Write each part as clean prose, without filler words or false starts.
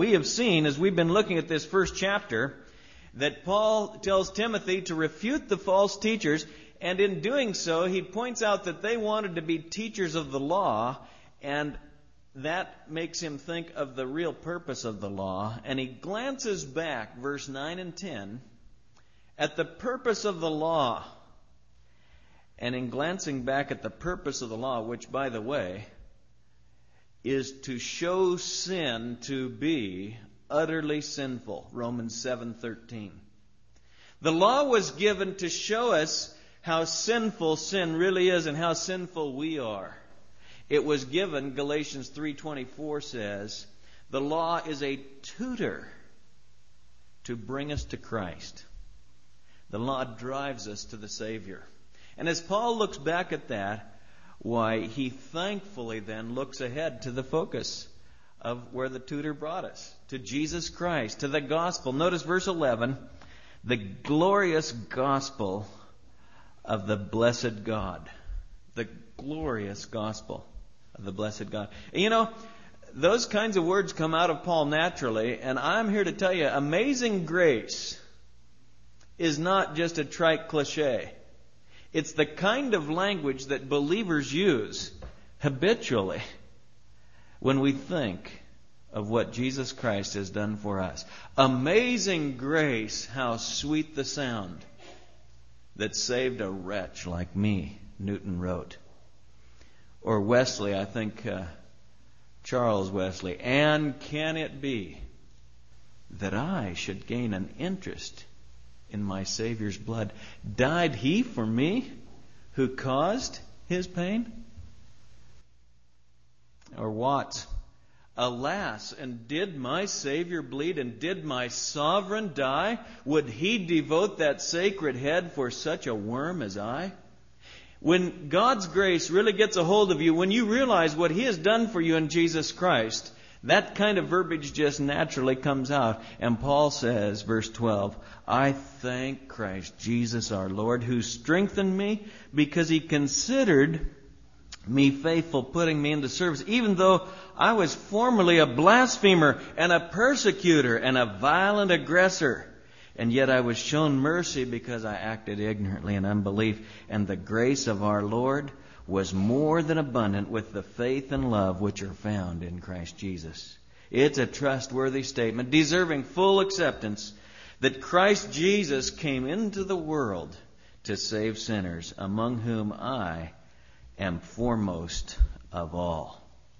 We have seen, as we've been looking at this first chapter, that Paul tells Timothy to refute the false teachers, and in doing so, he points out that they wanted to be teachers of the law, and that makes him think of the real purpose of the law. And he glances back, verse 9 and 10, at the purpose of the law. And in glancing back at the purpose of the law, which, by the way, is to show sin to be utterly sinful, Romans 7:13. The law was given to show us how sinful sin really is and how sinful we are. It was given, Galatians 3:24 says, the law is a tutor to bring us to Christ. The law drives us to the Savior. And as Paul looks back at that, why, he thankfully then looks ahead to the focus of where the tutor brought us, to Jesus Christ, to the gospel. Notice verse 11, the glorious gospel of the blessed God. The glorious gospel of the blessed God. And you know, those kinds of words come out of Paul naturally, and I'm here to tell you, amazing grace is not just a trite cliche. It's the kind of language that believers use habitually when we think of what Jesus Christ has done for us. Amazing grace, how sweet the sound that saved a wretch like me, Newton wrote. Or Wesley, I think Charles Wesley. And can it be that I should gain an interest in my Savior's blood? Died He for me who caused His pain? Or Watts, alas, and did my Savior bleed, and did my sovereign die? Would He devote that sacred head for such a worm as I? When God's grace really gets a hold of you, when you realize what He has done for you in Jesus Christ, that kind of verbiage just naturally comes out. And Paul says, verse 12, I thank Christ Jesus our Lord, who strengthened me because He considered me faithful, putting me into service, even though I was formerly a blasphemer and a persecutor and a violent aggressor. And yet I was shown mercy because I acted ignorantly in unbelief. And the grace of our Lord was more than abundant with the faith and love which are found in Christ Jesus. It's a trustworthy statement, deserving full acceptance, that Christ Jesus came into the world to save sinners, among whom I am foremost of all.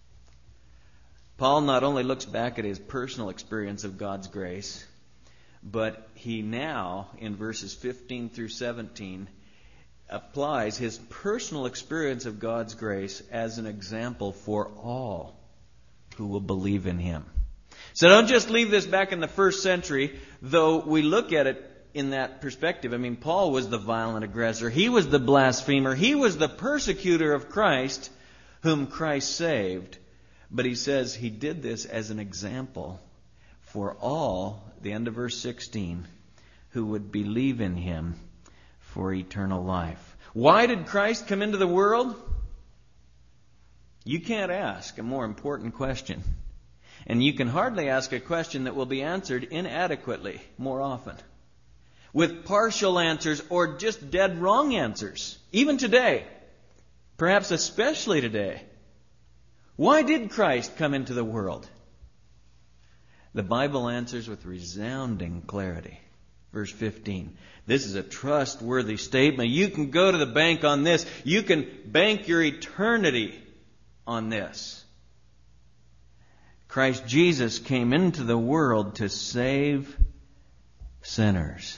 Paul not only looks back at his personal experience of God's grace, but he now, in verses 15 through 17, applies his personal experience of God's grace as an example for all who will believe in Him. So don't just leave this back in the first century, though we look at it in that perspective. I mean, Paul was the violent aggressor. He was the blasphemer. He was the persecutor of Christ, whom Christ saved. But he says he did this as an example for all, the end of verse 16, who would believe in Him for eternal life. Why did Christ come into the world? You can't ask a more important question. And you can hardly ask a question that will be answered inadequately more often, with partial answers or just dead wrong answers. Even today, perhaps especially today. Why did Christ come into the world? The Bible answers with resounding clarity. Verse 15. This is a trustworthy statement. You can go to the bank on this. You can bank your eternity on this. Christ Jesus came into the world to save sinners.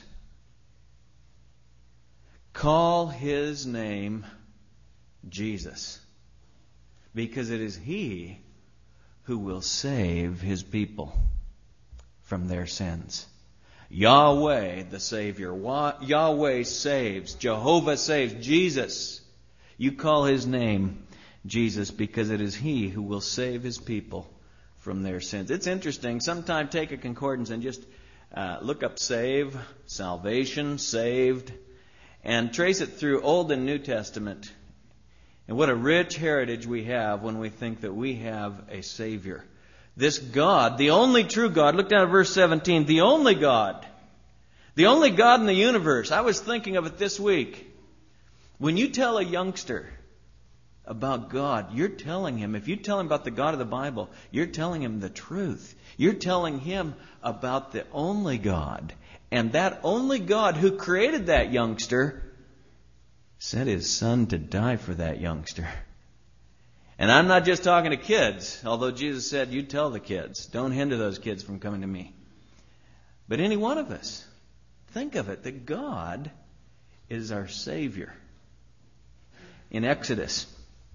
Call His name Jesus, because it is He who will save His people from their sins. Yahweh, the Savior. Yahweh saves. Jehovah saves. Jesus. You call His name Jesus because it is He who will save His people from their sins. It's interesting. Sometime take a concordance and just look up save, salvation, saved, and trace it through Old and New Testament. And what a rich heritage we have when we think that we have a Savior This God, the only true God, look down at verse 17, the only God in the universe. I was thinking of it this week. When you tell a youngster about God, you're telling him, if you tell him about the God of the Bible, you're telling him the truth. You're telling him about the only God. And that only God who created that youngster sent His Son to die for that youngster. And I'm not just talking to kids, although Jesus said, you tell the kids. Don't hinder those kids from coming to me. But any one of us, think of it, that God is our Savior. In Exodus,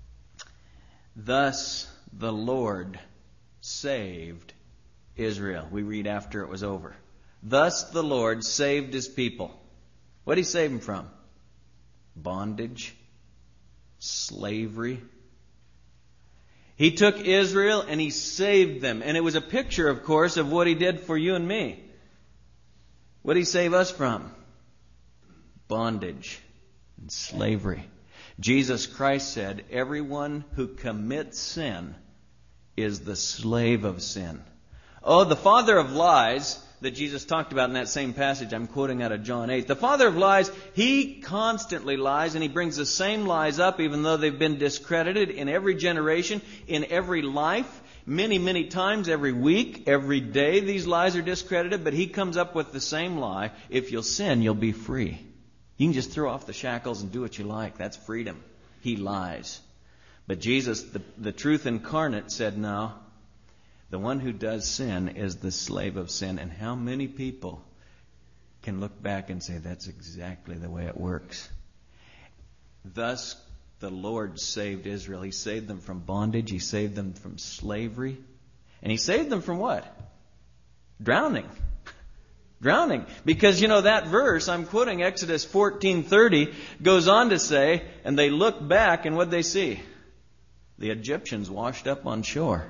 thus the Lord saved Israel. We read after it was over. Thus the Lord saved His people. What did He save them from? Bondage, slavery. He took Israel and He saved them. And it was a picture, of course, of what He did for you and me. What did He save us from? Bondage and slavery. Jesus Christ said, everyone who commits sin is the slave of sin. Oh, the father of lies that Jesus talked about in that same passage, I'm quoting out of John 8. The father of lies, he constantly lies, and he brings the same lies up even though they've been discredited in every generation, in every life, many, many times, every week, every day these lies are discredited, but he comes up with the same lie. If you'll sin, you'll be free. You can just throw off the shackles and do what you like. That's freedom. He lies. But Jesus, the truth incarnate, said, no, the one who does sin is the slave of sin. And how many people can look back and say, that's exactly the way it works? Thus, the Lord saved Israel. He saved them from bondage. He saved them from slavery. And He saved them from what? Drowning. Drowning. Because, that verse, I'm quoting Exodus 14:30, goes on to say, and they look back, and what they see? The Egyptians washed up on shore.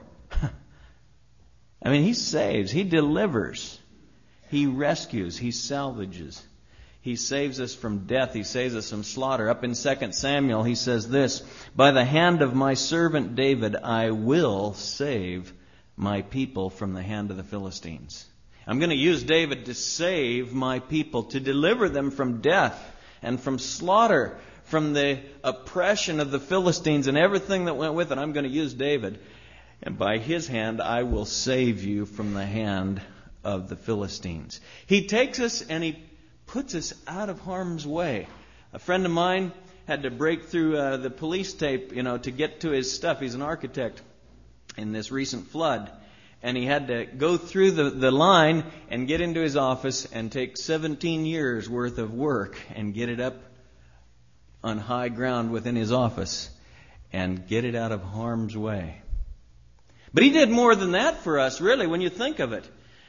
I mean, He saves. He delivers. He rescues. He salvages. He saves us from death. He saves us from slaughter. Up in 2 Samuel, He says this, by the hand of my servant David, I will save my people from the hand of the Philistines. I'm going to use David to save my people, to deliver them from death and from slaughter, from the oppression of the Philistines and everything that went with it. I'm going to use David. And by his hand, I will save you from the hand of the Philistines. He takes us and He puts us out of harm's way. A friend of mine had to break through the police tape, to get to his stuff. He's an architect in this recent flood. And he had to go through the line and get into his office and take 17 years worth of work and get it up on high ground within his office and get it out of harm's way. But he did more than that for us, really, when you think of it.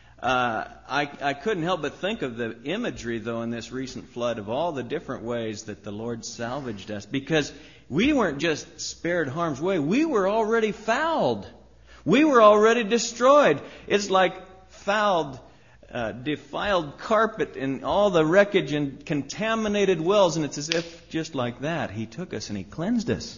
I couldn't help but think of the imagery, though, in this recent flood of all the different ways that the Lord salvaged us. Because we weren't just spared harm's way. We were already fouled. We were already destroyed. It's like fouled, defiled carpet and all the wreckage and contaminated wells. And it's as if, just like that, He took us and He cleansed us.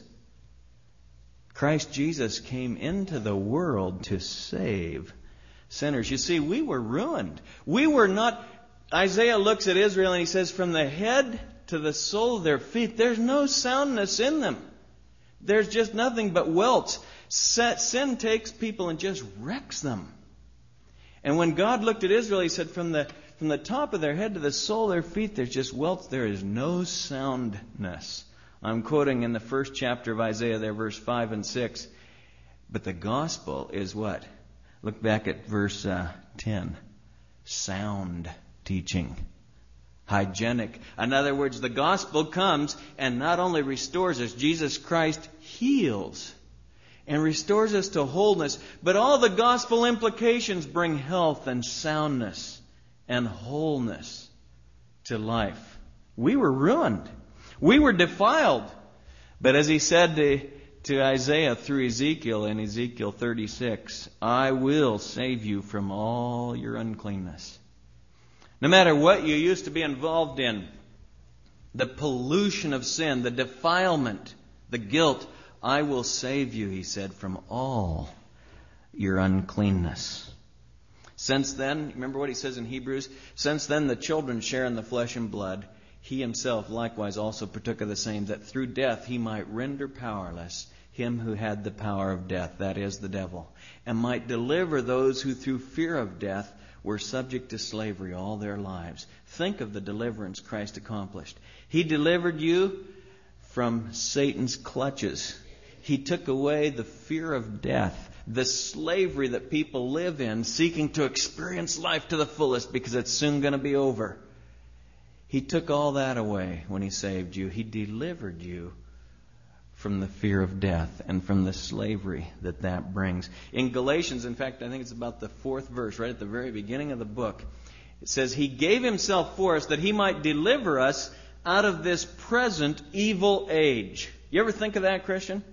Christ Jesus came into the world to save sinners. You see, we were ruined. We were not... Isaiah looks at Israel and he says, from the head to the sole of their feet, there's no soundness in them. There's just nothing but welts. Sin takes people and just wrecks them. And when God looked at Israel, He said, from the top of their head to the sole of their feet, there's just welts. There is no soundness. I'm quoting in the first chapter of Isaiah there, verse 5 and 6. But the gospel is what? Look back at verse 10. Sound teaching. Hygienic. In other words, the gospel comes and not only restores us, Jesus Christ heals and restores us to wholeness, but all the gospel implications bring health and soundness and wholeness to life. We were ruined. We were defiled. But as He said to Isaiah through Ezekiel in Ezekiel 36, I will save you from all your uncleanness. No matter what you used to be involved in, the pollution of sin, the defilement, the guilt, I will save you, He said, from all your uncleanness. Since then, remember what he says in Hebrews? Since then the children share in the flesh and blood. He himself likewise also partook of the same, that through death he might render powerless him who had the power of death, that is, the devil, and might deliver those who through fear of death were subject to slavery all their lives. Think of the deliverance Christ accomplished. He delivered you from Satan's clutches. He took away the fear of death, the slavery that people live in, seeking to experience life to the fullest because it's soon going to be over. He took all that away when He saved you. He delivered you from the fear of death and from the slavery that brings. In Galatians, in fact, I think it's about the 4th verse, right at the very beginning of the book, it says, He gave Himself for us that He might deliver us out of this present evil age. You ever think of that, Christian?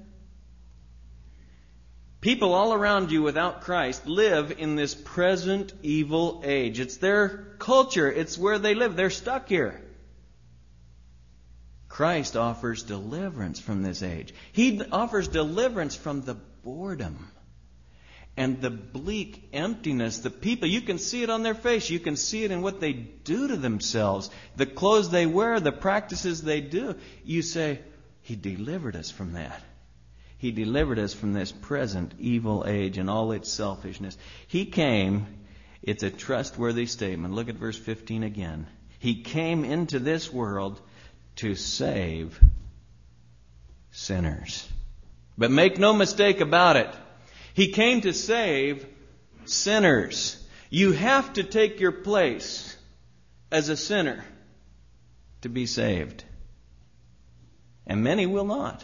People all around you without Christ live in this present evil age. It's their culture. It's where they live. They're stuck here. Christ offers deliverance from this age. He offers deliverance from the boredom and the bleak emptiness. The people, you can see it on their face. You can see it in what they do to themselves. The clothes they wear, the practices they do. You say, He delivered us from that. He delivered us from this present evil age and all its selfishness. He came, it's a trustworthy statement. Look at verse 15 again. He came into this world to save sinners. But make no mistake about it. He came to save sinners. You have to take your place as a sinner to be saved. And many will not.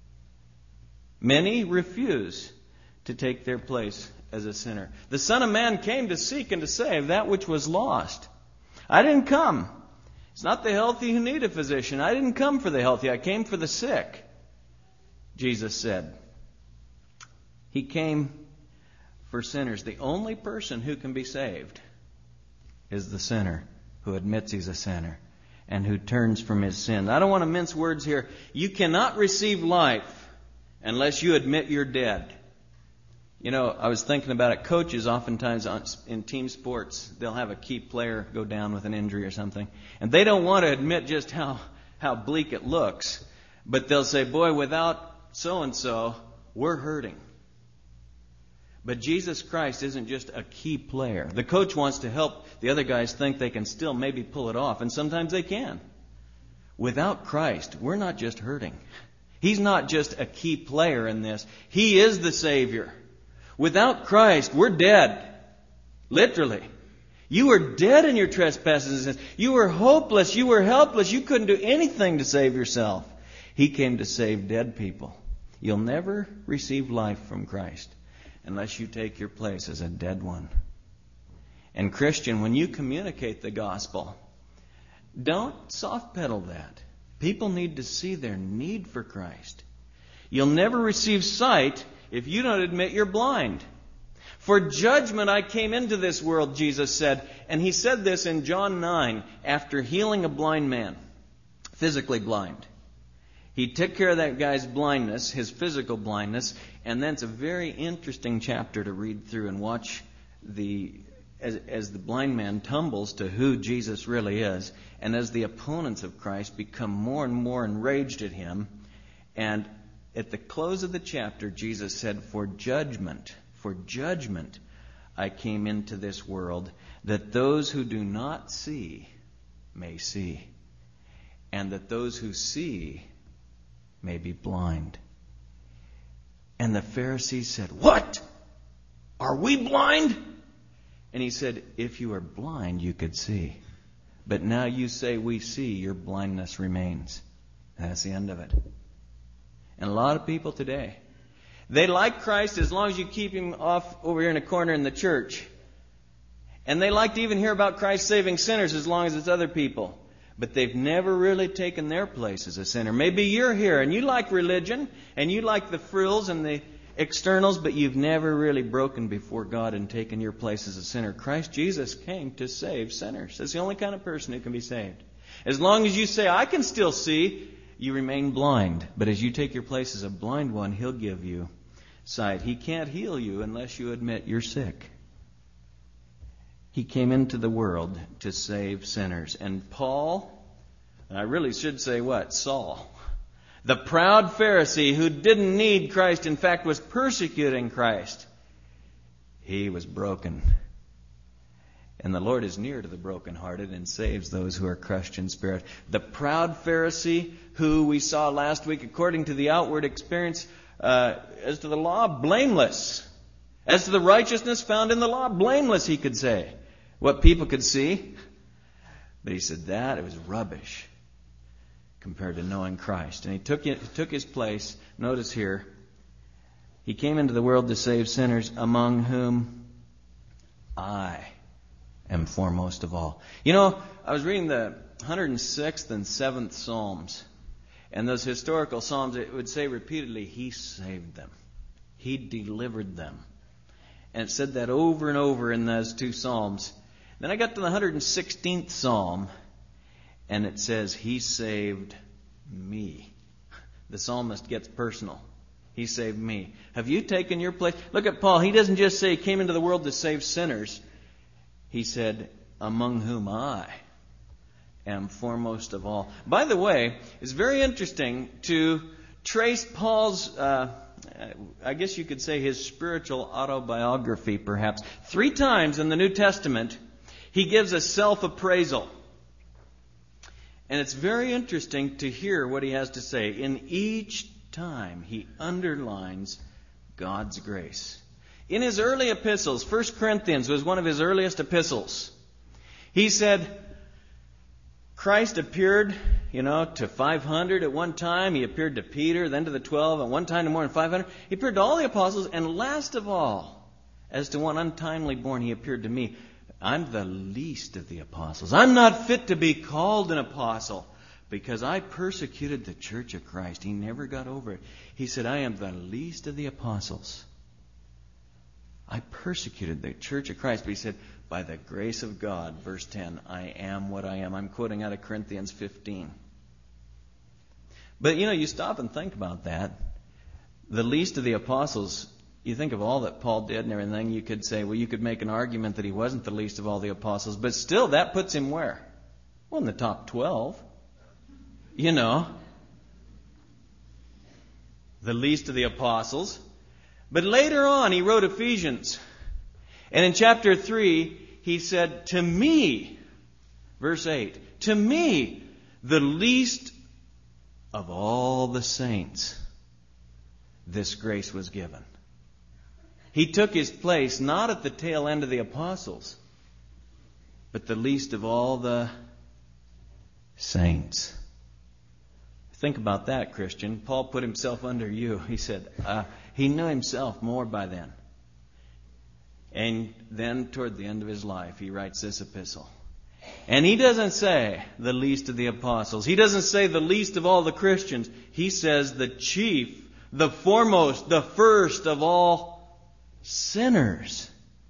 Many refuse to take their place as a sinner. The Son of Man came to seek and to save that which was lost. I didn't come. It's not the healthy who need a physician. I didn't come for the healthy. I came for the sick, Jesus said. He came for sinners. The only person who can be saved is the sinner who admits he's a sinner and who turns from his sin. I don't want to mince words here. You cannot receive life unless you admit you're dead. You know, I was thinking about it. Coaches oftentimes in team sports, they'll have a key player go down with an injury or something. And they don't want to admit just how bleak it looks. But they'll say, boy, without so-and-so, we're hurting. But Jesus Christ isn't just a key player. The coach wants to help the other guys think they can still maybe pull it off. And sometimes they can. Without Christ, we're not just hurting. He's not just a key player in this. He is the Savior. Without Christ, we're dead. Literally. You were dead in your trespasses and sins. You were hopeless. You were helpless. You couldn't do anything to save yourself. He came to save dead people. You'll never receive life from Christ unless you take your place as a dead one. And Christian, when you communicate the gospel, don't soft pedal that. People need to see their need for Christ. You'll never receive sight if you don't admit you're blind. For judgment I came into this world, Jesus said. And He said this in John 9 after healing a blind man, physically blind. He took care of that guy's blindness, his physical blindness, and then it's a very interesting chapter to read through and watch as the blind man tumbles to who Jesus really is, and as the opponents of Christ become more and more enraged at Him. And at the close of the chapter, Jesus said, for judgment I came into this world, that those who do not see may see, and that those who see may be blind. And the Pharisees said, what? Are we blind? And He said, if you were blind, you could see. But now you say we see, your blindness remains. And that's the end of it. And a lot of people today, they like Christ as long as you keep Him off over here in a corner in the church. And they like to even hear about Christ saving sinners as long as it's other people. But they've never really taken their place as a sinner. Maybe you're here and you like religion and you like the frills and the externals, but you've never really broken before God and taken your place as a sinner. Christ Jesus came to save sinners. That's the only kind of person who can be saved. As long as you say, I can still see, you remain blind. But as you take your place as a blind one, He'll give you side. He can't heal you unless you admit you're sick. He came into the world to save sinners. And Paul, and I really should say what? Saul. The proud Pharisee who didn't need Christ, in fact, was persecuting Christ. He was broken. And the Lord is near to the brokenhearted and saves those who are crushed in spirit. The proud Pharisee who we saw last week, according to the outward experience, as to the law, blameless. As to the righteousness found in the law, blameless, he could say. What people could see. But he said that it was rubbish compared to knowing Christ. And he took his place. Notice here, he came into the world to save sinners, among whom I am foremost of all. You know, I was reading the 106th and 7th Psalms. And those historical Psalms, it would say repeatedly, He saved them. He delivered them. And it said that over and over in those two Psalms. Then I got to the 116th Psalm, and it says, He saved me. The psalmist gets personal. He saved me. Have you taken your place? Look at Paul. He doesn't just say he came into the world to save sinners. He said, among whom I am foremost of all. By the way, it's very interesting to trace Paul's, I guess you could say his spiritual autobiography, perhaps. 3 times in the New Testament, he gives a self-appraisal. And it's very interesting to hear what he has to say. In each time, he underlines God's grace. In his early epistles, 1 Corinthians was one of his earliest epistles. He said, Christ appeared, to 500 at one time. He appeared to Peter, then to the 12, and one time to more than 500. He appeared to all the apostles, and last of all, as to one untimely born, he appeared to me. I'm the least of the apostles. I'm not fit to be called an apostle because I persecuted the church of Christ. He never got over it. He said, I am the least of the apostles. I persecuted the church of Christ. But he said, by the grace of God, verse 10, I am what I am. I'm quoting out of Corinthians 15. But, you stop and think about that. The least of the apostles, you think of all that Paul did and everything, you could say, well, you could make an argument that he wasn't the least of all the apostles. But still, that puts him where? Well, in the top 12. The least of the apostles. But later on, he wrote Ephesians. And in chapter 3, he said, to me, verse 8, to me, the least of all the saints, this grace was given. He took his place not at the tail end of the apostles, but the least of all the saints. Think about that, Christian. Paul put himself under you. He said, he knew himself more by then. And then toward the end of his life, he writes this epistle. And he doesn't say the least of the apostles. He doesn't say the least of all the Christians. He says the chief, the foremost, the first of all sinners.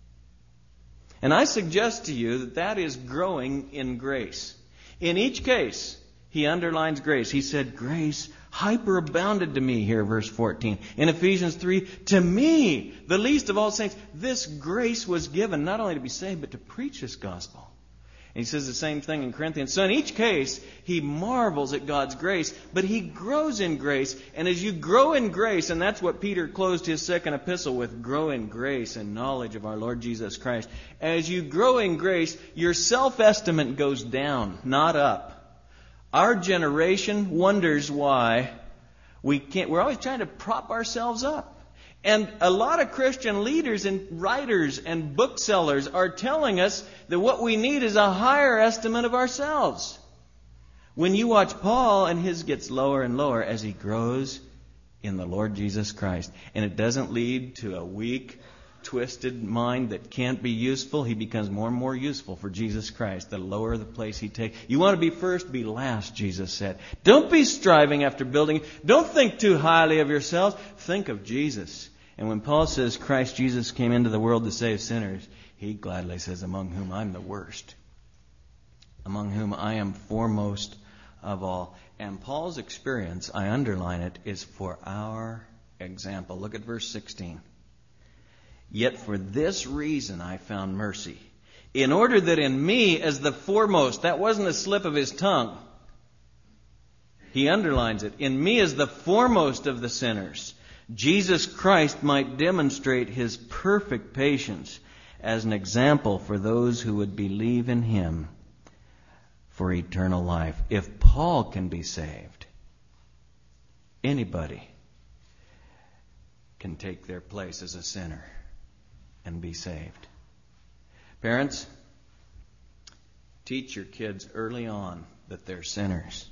And I suggest to you that that is growing in grace. In each case, he underlines grace. He said, grace hyperabounded to me here, verse 14. In Ephesians 3, to me, the least of all saints, this grace was given not only to be saved, but to preach this gospel. And he says the same thing in Corinthians. So in each case, he marvels at God's grace, but he grows in grace. And as you grow in grace, and that's what Peter closed his second epistle with, grow in grace and knowledge of our Lord Jesus Christ. As you grow in grace, your self-estimate goes down, not up. Our generation wonders why we're always trying to prop ourselves up. And a lot of Christian leaders and writers and booksellers are telling us that what we need is a higher estimate of ourselves. When you watch Paul, and his gets lower and lower as he grows in the Lord Jesus Christ. And it doesn't lead to a weak, twisted mind that can't be useful. He becomes more and more useful for Jesus Christ, the lower the place he takes. You want to be first, be last, Jesus said. Don't be striving after building. Don't think too highly of yourselves. Think of Jesus. And when Paul says Christ Jesus came into the world to save sinners, he gladly says, among whom I'm the worst. Among whom I am foremost of all. And Paul's experience, I underline it, is for our example. Look at verse 16. Yet for this reason I found mercy, in order that in me as the foremost, that wasn't a slip of his tongue. He underlines it. In me as the foremost of the sinners, Jesus Christ might demonstrate his perfect patience as an example for those who would believe in him for eternal life. If Paul can be saved, anybody can take their place as a sinner and be saved. Parents, teach your kids early on that they're sinners.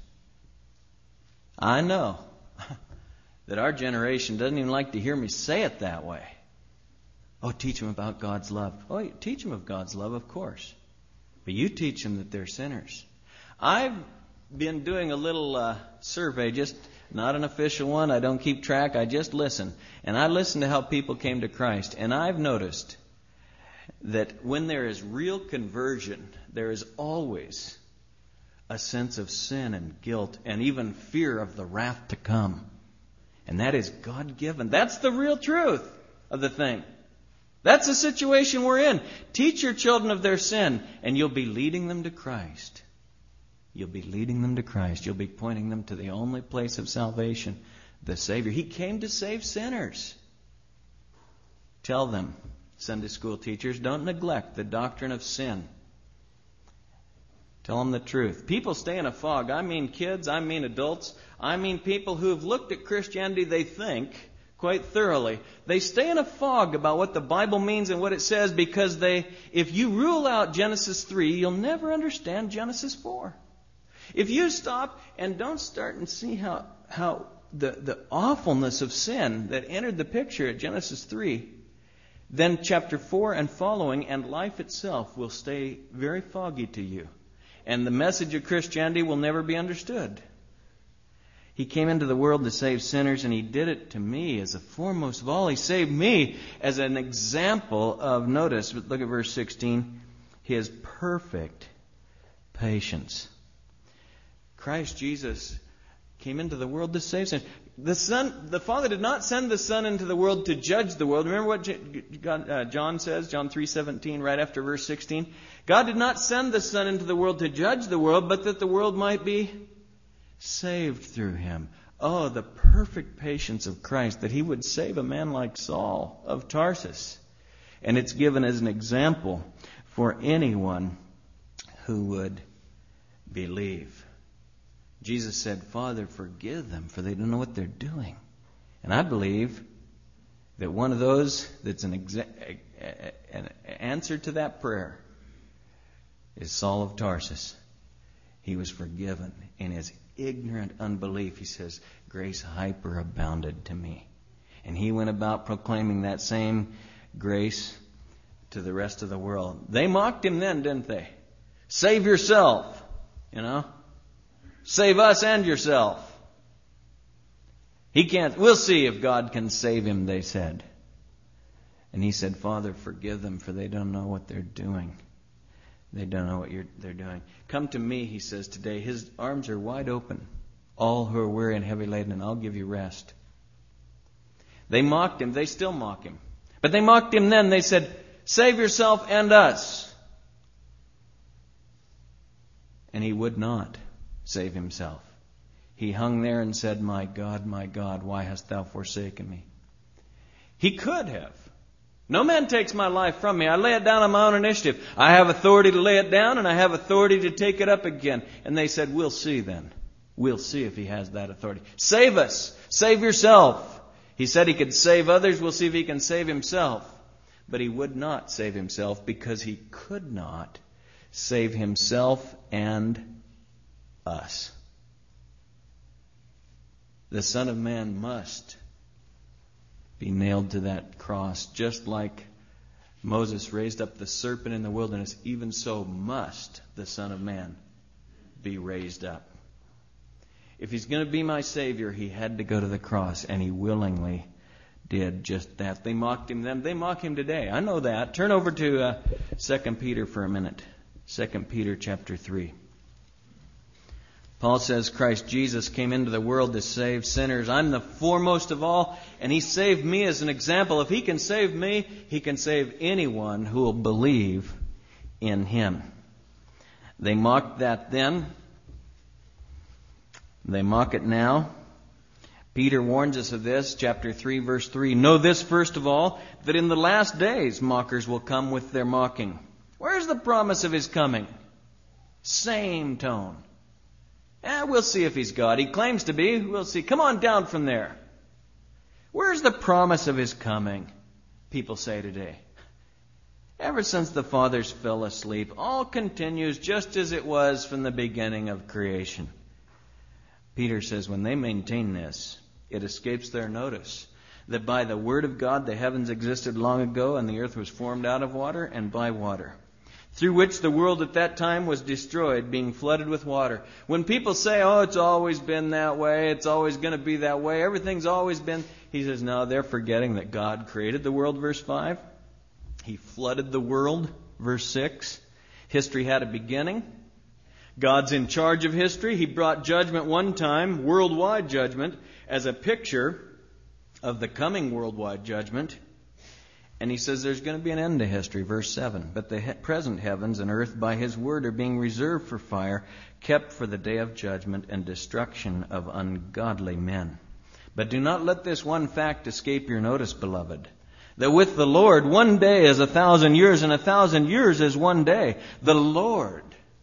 I know that our generation doesn't even like to hear me say it that way. Oh, teach them about God's love. Oh, teach them of God's love, of course. But you teach them that they're sinners. I've been doing a little survey, just not an official one. I don't keep track. I just listen. And I listen to how people came to Christ. And I've noticed that when there is real conversion, there is always a sense of sin and guilt and even fear of the wrath to come. And that is God-given. That's the real truth of the thing. That's the situation we're in. Teach your children of their sin, and you'll be leading them to Christ. You'll be leading them to Christ. You'll be pointing them to the only place of salvation, the Savior. He came to save sinners. Tell them, Sunday school teachers, don't neglect the doctrine of sin. Tell them the truth. People stay in a fog. I mean kids, I mean adults, I mean people who have looked at Christianity, they think, quite thoroughly. They stay in a fog about what the Bible means and what it says because if you rule out Genesis 3, you'll never understand Genesis 4. If you stop and don't start and see how the awfulness of sin that entered the picture at Genesis 3, then chapter 4 and following and life itself will stay very foggy to you. And the message of Christianity will never be understood. He came into the world to save sinners, and He did it to me as the foremost of all. He saved me as an example of, notice, look at verse 16, His perfect patience. Christ Jesus came into the world to save sinners. The Father did not send the Son into the world to judge the world. Remember what John says, John 3:17, right after verse 16? God did not send the Son into the world to judge the world, but that the world might be saved through Him. Oh, the perfect patience of Christ, that He would save a man like Saul of Tarsus. And it's given as an example for anyone who would believe. Jesus said, Father, forgive them, for they don't know what they're doing. And I believe that one of those that's an answer to that prayer is Saul of Tarsus. He was forgiven. In his ignorant unbelief, he says, grace hyperabounded to me. And he went about proclaiming that same grace to the rest of the world. They mocked him then, didn't they? Save yourself, Save us and yourself. He can't. We'll see if God can save him, they said. And he said, Father, forgive them, for they don't know what they're doing. They don't know what they're doing. Come to me, he says today. His arms are wide open. All who are weary and heavy laden, and I'll give you rest. They mocked him. They still mock him. But they mocked him then. They said, save yourself and us. And he would not save himself. He hung there and said, my God, why hast thou forsaken me? He could have. No man takes my life from me. I lay it down on my own initiative. I have authority to lay it down, and I have authority to take it up again. And they said, we'll see then. We'll see if he has that authority. Save us. Save yourself. He said he could save others. We'll see if he can save himself. But he would not save himself because he could not save himself and us. The Son of Man must be nailed to that cross, just like Moses raised up the serpent in the wilderness. Even so must the Son of Man be raised up. If he's going to be my Savior, he had to go to the cross, and he willingly did just that. They mocked him then. They mock him today. I know that. Turn over to 2 Peter for a minute. 2 Peter chapter 3. Paul says Christ Jesus came into the world to save sinners. I'm the foremost of all, and He saved me as an example. If He can save me, He can save anyone who will believe in Him. They mocked that then. They mock it now. Peter warns us of this, chapter 3, verse 3. Know this, first of all, that in the last days mockers will come with their mocking. Where's the promise of His coming? Same tone. We'll see if He's God. He claims to be. We'll see. Come on down from there. Where's the promise of His coming? People say today. Ever since the fathers fell asleep, all continues just as it was from the beginning of creation. Peter says when they maintain this, it escapes their notice that by the word of God the heavens existed long ago and the earth was formed out of water and by water, through which the world at that time was destroyed, being flooded with water. When people say, oh, it's always been that way, it's always going to be that way, everything's always been, he says, no, they're forgetting that God created the world, verse 5. He flooded the world, verse 6. History had a beginning. God's in charge of history. He brought judgment one time, worldwide judgment, as a picture of the coming worldwide judgment. And He says there's going to be an end to history, verse 7. But the present heavens and earth by His word are being reserved for fire, kept for the day of judgment and destruction of ungodly men. But do not let this one fact escape your notice, beloved, that with the Lord 1 day is 1,000 years, and 1,000 years is 1 day. The Lord,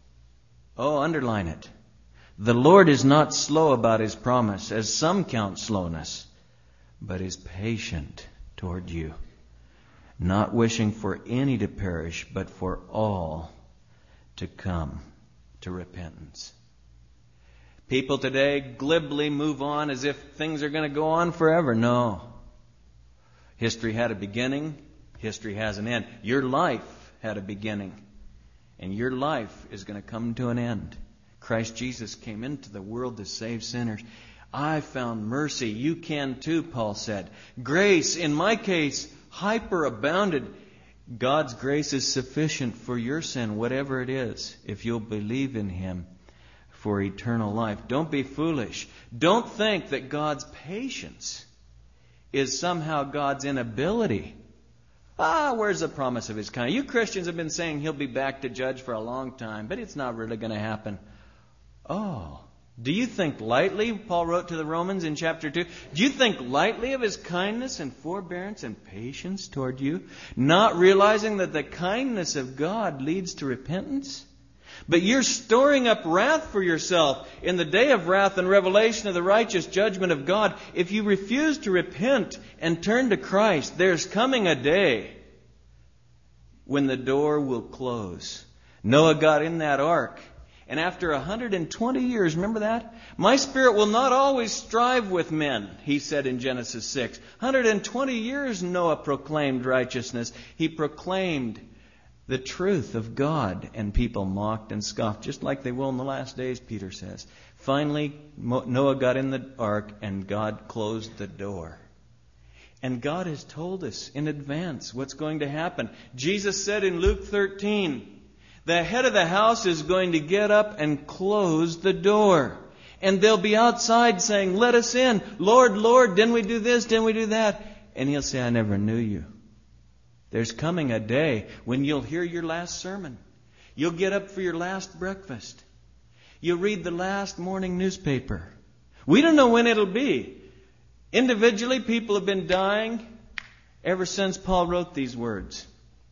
underline it. The Lord is not slow about His promise, as some count slowness, but is patient toward you, not wishing for any to perish, but for all to come to repentance. People today glibly move on as if things are going to go on forever. No. History had a beginning. History has an end. Your life had a beginning. And your life is going to come to an end. Christ Jesus came into the world to save sinners. I found mercy. You can too, Paul said. Grace, in my case, hyperabounded. God's grace is sufficient for your sin, whatever it is, if you'll believe in Him for eternal life. Don't be foolish. Don't think that God's patience is somehow God's inability. Where's the promise of His coming? You Christians have been saying He'll be back to judge for a long time, but it's not really going to happen. Do you think lightly, Paul wrote to the Romans in chapter 2, do you think lightly of His kindness and forbearance and patience toward you, not realizing that the kindness of God leads to repentance? But you're storing up wrath for yourself in the day of wrath and revelation of the righteous judgment of God. If you refuse to repent and turn to Christ, there's coming a day when the door will close. Noah got in that ark, and after 120 years, remember that? My spirit will not always strive with men, he said in Genesis 6. 120 years Noah proclaimed righteousness. He proclaimed the truth of God, and people mocked and scoffed, just like they will in the last days, Peter says. Finally, Noah got in the ark, and God closed the door. And God has told us in advance what's going to happen. Jesus said in Luke 13, the head of the house is going to get up and close the door. And they'll be outside saying, let us in. Lord, Lord, didn't we do this? Didn't we do that? And He'll say, I never knew you. There's coming a day when you'll hear your last sermon. You'll get up for your last breakfast. You'll read the last morning newspaper. We don't know when it'll be. Individually, people have been dying ever since Paul wrote these words.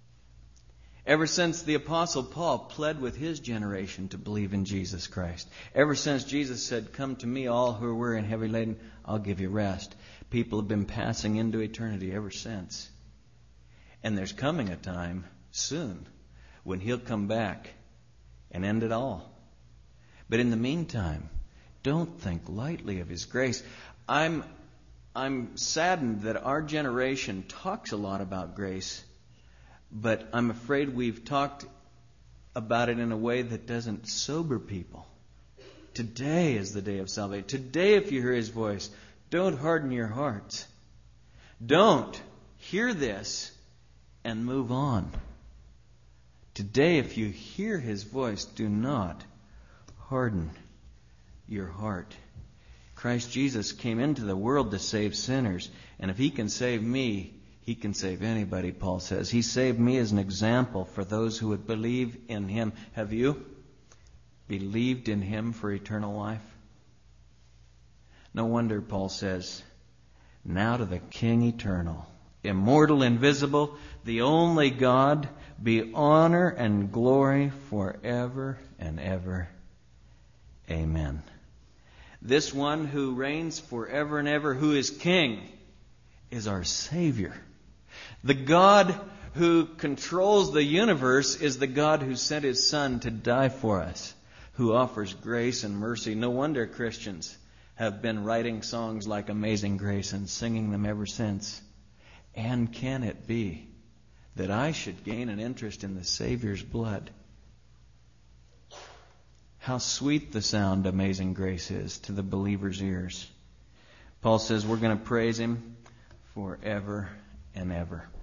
Ever since the Apostle Paul pled with his generation to believe in Jesus Christ. Ever since Jesus said, come to me, all who are weary and heavy laden, I'll give you rest. People have been passing into eternity ever since. And there's coming a time soon when He'll come back and end it all. But in the meantime, don't think lightly of His grace. I'm saddened that our generation talks a lot about grace, but I'm afraid we've talked about it in a way that doesn't sober people. Today is the day of salvation. Today, if you hear His voice, don't harden your hearts. Don't hear this and move on. Today, if you hear His voice, do not harden your heart. Christ Jesus came into the world to save sinners. And if He can save me, He can save anybody, Paul says. He saved me as an example for those who would believe in Him. Have you believed in Him for eternal life? No wonder Paul says, now to the King eternal, immortal, invisible, the only God, be honor and glory forever and ever. Amen. This one who reigns forever and ever, who is King, is our Savior. The God who controls the universe is the God who sent His Son to die for us, who offers grace and mercy. No wonder Christians have been writing songs like Amazing Grace and singing them ever since. And can it be that I should gain an interest in the Savior's blood? How sweet the sound Amazing Grace is to the believer's ears. Paul says we're going to praise Him forever and ever.